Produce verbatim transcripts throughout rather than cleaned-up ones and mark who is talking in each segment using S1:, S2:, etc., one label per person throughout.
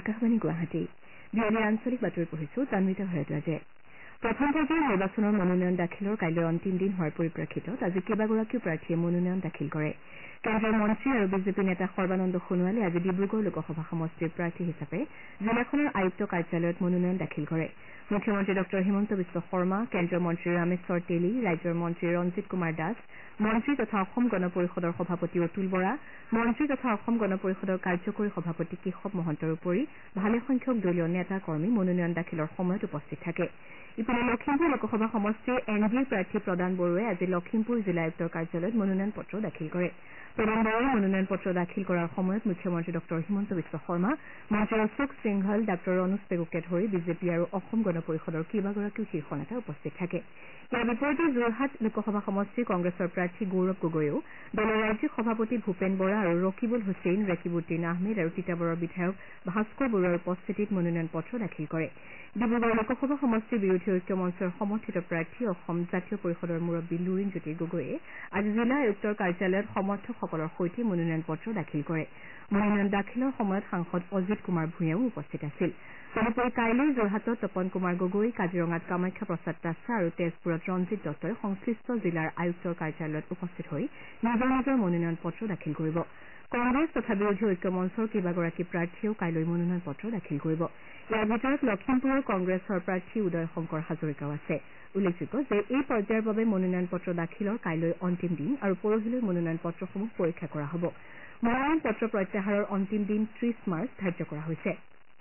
S1: আকাশবাণী গুৱাহাটী বিয়লি আঞ্চলিক বাতৰি পঢ়িছো তান্বিতা ভৰদ্বাজে প্ৰথম পৰ্যায়ৰ নিৰ্বাচনৰ মনোনয়ন দাখিলৰ কাইলৈ অন্তিম দিন হোৱাৰ পৰিপ্ৰেক্ষিতত আজি কেইবাগৰাকীও প্ৰাৰ্থীয়ে মনোনয়ন দাখিল কৰে কেন্দ্ৰীয় মন্ত্ৰী আৰু বিজেপি নেতা সৰ্বানন্দ সোণোৱালে আজি ডিব্ৰুগড় লোকসভা সমষ্টিৰ প্ৰাৰ্থী হিচাপে জিলাখনৰ আয়ুক্ত কাৰ্যালয়ত মনোনয়ন দাখিল কৰে মুখ্যমন্ত্ৰী ডঃ হিমন্ত বিশ্ব শৰ্মা কেন্দ্ৰীয় মন্ত্ৰী ৰামেশ্বৰ তেলী ৰাজ্যৰ মন্ত্ৰী ৰঞ্জিত কুমাৰ দাস মন্ত্ৰী তথা অসম গণ পৰিষদৰ সভাপতি অতুল বৰা মন্ত্ৰী তথা অসম গণ পৰিষদৰ কাৰ্যকৰী সভাপতি কেশৱ মহন্তৰ উপৰি ভালেসংখ্যক দলীয় নেতা কৰ্মী মনোনয়ন দাখিলৰ সময়ত উপস্থিত থাকে ইপিনে লখিমপুৰ লোকসভা সমষ্টিৰ এন ডি এৰ প্ৰাৰ্থী প্ৰদান বড়োৱে আজি লখিমপুৰ জিলা আয়ুক্তৰ কাৰ্যালয়ত মনোনয়ন পত্ৰ দাখিল কৰে প্ৰদান বড়োৱে মনোনয়ন পত্ৰ দাখিল কৰাৰ সময়ত মুখ্যমন্ত্ৰী ডঃ হিমন্ত বিশ্ব শৰ্মা মন্ত্ৰী অশোক সিংহল ডাঃ ৰণোজ পেগুকে ধৰি বিজেপি আৰু অসম গণ পৰিষদৰ কেইবাগৰাকীও শীৰ্ষ নেতা উপস্থিত থাকে ইয়াৰ বিপৰীতে যোৰহাট লোকসভা সমষ্টিৰ কংগ্ৰেছৰ প্ৰাৰ্থী গৌৰৱ গগৈয়েও দলৰ ৰাজ্যিক সভাপতি ভূপেন বৰা আৰু ৰকিবুল হুছেইন ৰেকিবুদ্দিন আহমেদ আৰু তিতাবৰৰ বিধায়ক ভাস্কৰ বৰুৱাৰ উপস্থিতিত মনোনয়ন পত্ৰ দাখিল কৰে ডিব্ৰুগড় লোকসভা সমষ্টিৰ বিৰোধী ঐক্য মঞ্চৰ সমৰ্থিত প্ৰাৰ্থী অসম জাতীয় পৰিষদৰ মুৰব্বী লুৰিণজ্যোতি গগৈয়ে আজি জিলা আয়ুক্তৰ কাৰ্যালয়ত সমৰ্থকসকলৰ সৈতে মনোনয়ন পত্ৰ দাখিল কৰে মনোনয়ন দাখিলৰ সময়ত সাংসদ অজিত কুমাৰ ভূঞাও উপস্থিত আছিল তদুপৰি কাইলৈ যোৰহাটত তপন কুমাৰ গগৈ কাজিৰঙাত কামাখ্যা প্ৰসাদ তাছা আৰু তেজপুৰত ৰঞ্জিত দত্তই সংশ্লিষ্ট জিলাৰ আয়ুক্তৰ কাৰ্যালয়ত উপস্থিত হৈ নিজৰ নিজৰ মনোনয়ন পত্ৰ দাখিল কৰিব কংগ্ৰেছ তথা বিৰোধী ঐক্য মঞ্চৰ কেইবাগৰাকী প্ৰাৰ্থীয়েও কাইলৈ মনোনয়ন পত্ৰ দাখিল কৰিব ইয়াৰ ভিতৰত লখিমপুৰৰ কংগ্ৰেছৰ প্ৰাৰ্থী উদয় শংকৰ হাজৰিকাও আছে উল্লেখযোগ্য যে এই পৰ্যায়ৰ বাবে মনোনয়ন পত্ৰ দাখিলৰ কাইলৈ অন্তিম দিন আৰু পৰহিলৈ মনোনয়ন পত্ৰসমূহ পৰীক্ষা কৰা হ'ব মনোনয়ন পত্ৰ প্ৰত্যাহাৰৰ অন্তিম দিন ত্ৰিশ মাৰ্চ ধাৰ্য কৰা হৈছে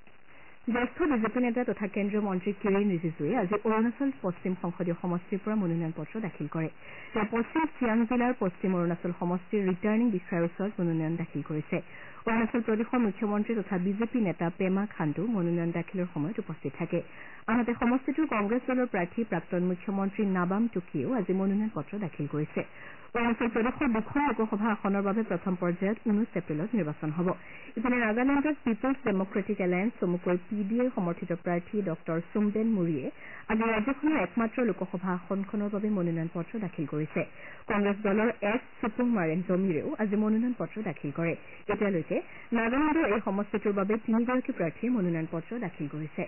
S1: জ্যেষ্ঠ বিজেপি নেতা তথা কেন্দ্ৰীয় মন্ত্ৰী কিৰেণ ৰিজিজুৱে আজি অৰুণাচল পশ্চিম সংসদীয় সমষ্টিৰ পৰা মনোনয়ন পত্ৰ দাখিল কৰে তেওঁ পশ্চিম চিয়াং জিলাৰ পশ্চিম অৰুণাচল সমষ্টিৰ ৰিটাৰ্ণিং বিষয়াৰ ওচৰত মনোনয়ন দাখিল কৰিছে অৰুণাচল প্ৰদেশৰ মুখ্যমন্ত্ৰী তথা বিজেপি নেতা পেমা খাণ্ডু মনোনয়ন দাখিলৰ সময়ত উপস্থিত থাকে আনহাতে সমষ্টিটোৰ কংগ্ৰেছ দলৰ প্ৰাৰ্থী প্ৰাক্তন মুখ্যমন্ত্ৰী নাবাম টুকিয়েও আজি মনোনয়ন পত্ৰ দাখিল কৰিছে অৰুণাচল প্ৰদেশৰ দুখন লোকসভা আসনৰ বাবে প্ৰথম পৰ্যায়ত ঊনৈশ এপ্ৰিলত নিৰ্বাচন হ'ব ইপিনে নাগালেণ্ডত পিপলছ ডেমক্ৰেটিক এলায়েন্স চমুকৈ পি ডি এৰ সমৰ্থিত প্ৰাৰ্থী ডঃ চুমবেন মুৰীয়ে আজি ৰাজ্যখনৰ একমাত্ৰ লোকসভা আসনখনৰ বাবে মনোনয়ন পত্ৰ দাখিল কৰিছে কংগ্ৰেছ দলৰ এছ সুকুমাৰেন জমিৰেও আজি মনোনয়ন পত্ৰ দাখিল কৰে এতিয়ালৈকে নাগালেণ্ডৰ এই সমষ্টিটোৰ বাবে তিনিগৰাকী প্ৰাৰ্থীয়ে মনোনয়ন পত্ৰ দাখিল কৰিছে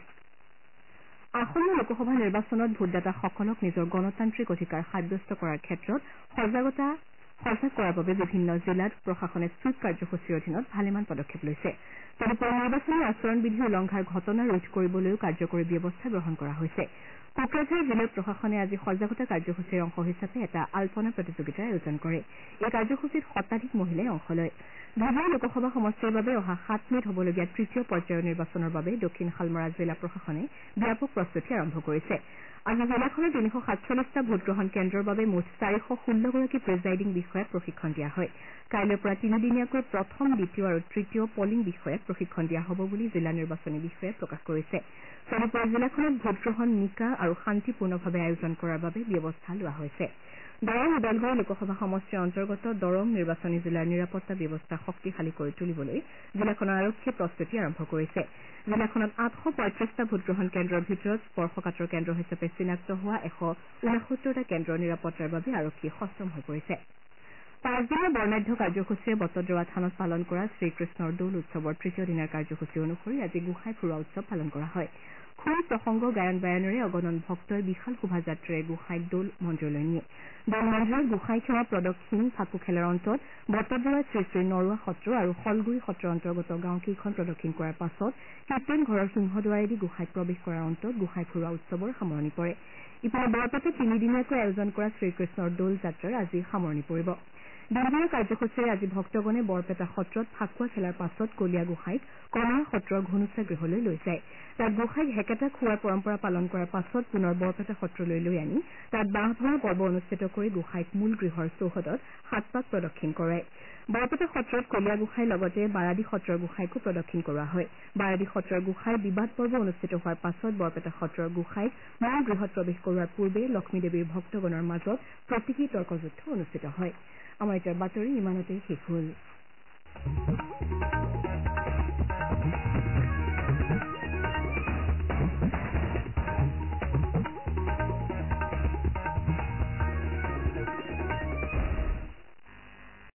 S1: আসন্ন লোকসভা নিৰ্বাচনত ভোটদাতাসকলক নিজৰ গণতান্ত্ৰিক অধিকাৰ সাব্যস্ত কৰাৰ ক্ষেত্ৰত সজাগতা সজাগ কৰাৰ বাবে বিভিন্ন জিলাত প্ৰশাসনে ছুইপ কাৰ্যসূচীৰ অধীনত ভালেমান পদক্ষেপ লৈছে তদুপৰি নিৰ্বাচনী আচৰণ বিধি উলংঘাৰ ঘটনা ৰোধ কৰিবলৈও কাৰ্যকৰী ব্যৱস্থা গ্ৰহণ কৰা হৈছে কোকৰাঝাৰ জিলাৰ প্ৰশাসনে আজি সজাগতা কাৰ্যসূচীৰ অংশ হিচাপে এটা আল্পনা প্ৰতিযোগিতাৰ আয়োজন কৰে এই কাৰ্যসূচীত শতাধিক মহিলাই অংশ লয় ধুবুৰী লোকসভা সমষ্টিৰ বাবে অহা সাত মেত হ'বলগীয়া তৃতীয় পৰ্যায়ৰ নিৰ্বাচনৰ বাবে দক্ষিণ শালমৰা জিলা প্ৰশাসনে ব্যাপক প্ৰস্তুতি আৰম্ভ কৰিছে আজি জিলাখনৰ তিনিশ সাতচল্লিছটা ভোটগ্ৰহণ কেন্দ্ৰৰ বাবে মুঠ চাৰিশ ষোল্লগৰাকী প্ৰিজাইডিং বিষয়াক প্ৰশিক্ষণ দিয়া হয় কাইলৈৰ পৰা তিনিদিনীয়াকৈ প্ৰথম দ্বিতীয় আৰু তৃতীয় পলিং বিষয়াক প্ৰশিক্ষণ দিয়া হ'ব বুলি জিলা নিৰ্বাচনী বিষয়াই প্ৰকাশ কৰিছে তদুপৰি জিলাখনত ভোটগ্ৰহণ নিকা আৰু শান্তিপূৰ্ণভাৱে আয়োজন কৰাৰ বাবে ব্যৱস্থা লোৱা হৈছে দৰং ওদালগুৰি লোকসভা সমষ্টিৰ অন্তৰ্গত দৰং নিৰ্বাচনী জিলাৰ নিৰাপত্তা ব্যৱস্থা শক্তিশালী কৰি তুলিবলৈ জিলাখনৰ আৰক্ষীয়ে প্ৰস্তুতি আৰম্ভ কৰিছে জিলাখনত আঠশ পঁয়ত্ৰিশটা ভোটগ্ৰহণ কেন্দ্ৰৰ ভিতৰত স্পৰ্শকাতৰ কেন্দ্ৰ হিচাপে চিনাক্ত হোৱা এশ ঊনসত্তৰটা কেন্দ্ৰৰ নিৰাপত্তাৰ বাবে আৰক্ষী সষ্টম হৈ পৰিছে পাঁচদিনীয়া বৰ্ণাঢ্য কাৰ্যসূচীৰে বটদ্ৰৱা থানত পালন কৰা শ্ৰীকৃষ্ণৰ দৌল উৎসৱৰ তৃতীয় দিনাৰ কাৰ্যসূচী অনুসৰি আজি গোঁসাই ফুৰোৱা উৎসৱ পালন কৰা হয় খোল প্ৰসংগ গায়ন বায়নেৰে অগণন ভক্তই বিশাল শোভাযাত্ৰাৰে গোঁসাইক দৌল মন্দিৰলৈ নিয়ে দৌল মন্দিৰত গোঁসাই সেৱা প্ৰদক্ষিণ ফাকু খেলাৰ অন্তত বটদ্ৰৱাত শ্ৰী শ্ৰী নৰোৱা সত্ৰ আৰু শলগুৰি সত্ৰৰ অন্তৰ্গত গাঁওকেইখন প্ৰদক্ষিণ কৰাৰ পাছত কীৰ্তন ঘৰৰ সিংহদ্বাৰেদি গোঁসাইক প্ৰৱেশ কৰাৰ অন্তত গোঁসাই ফুৰোৱা উৎসৱৰ সামৰণি পৰে ইপিনে বৰপেটাত তিনিদিনীয়াকৈ আয়োজন কৰা শ্ৰীকৃষ্ণৰ দৌল যাত্ৰাৰ আজি সামৰণি পৰিব দিনভৰৰ কাৰ্যসূচীৰে আজি ভক্তগণে বৰপেটা সত্ৰত ফাকুৱা খেলাৰ পাছত কলীয়া গোঁসাইক কমলা সত্ৰৰ ঘুনুচা গৃহলৈ লৈ যায় তাত গোঁসাইক হেকেটা খোৱাৰ পৰম্পৰা পালন কৰাৰ পাছত পুনৰ বৰপেটা সত্ৰলৈ লৈ আনি তাত বাঁহ ভৰা পৰ্ব অনুষ্ঠিত কৰি গোঁসাইক মূল গৃহৰ চৌহদত সাত পাক প্ৰদক্ষিণ কৰায় বৰপেটা সত্ৰত কলীয়া গোঁসাইৰ লগতে বাৰাদি সত্ৰৰ গোঁসাইকো প্ৰদক্ষিণ কৰোৱা হয় বাৰাদি সত্ৰৰ গোঁসাইৰ বিবাদ পৰ্ব অনুষ্ঠিত হোৱাৰ পাছত বৰপেটা সত্ৰৰ গোঁসাইক মূল গৃহত প্ৰৱেশ কৰোৱাৰ পূৰ্বে লক্ষ্মীদেৱীৰ ভক্তগণৰ মাজত প্ৰতীকী তৰ্কযুদ্ধ অনুষ্ঠিত হয় আমাৰ এতিয়া বাতৰি ইমানতে শেষ হ'ল।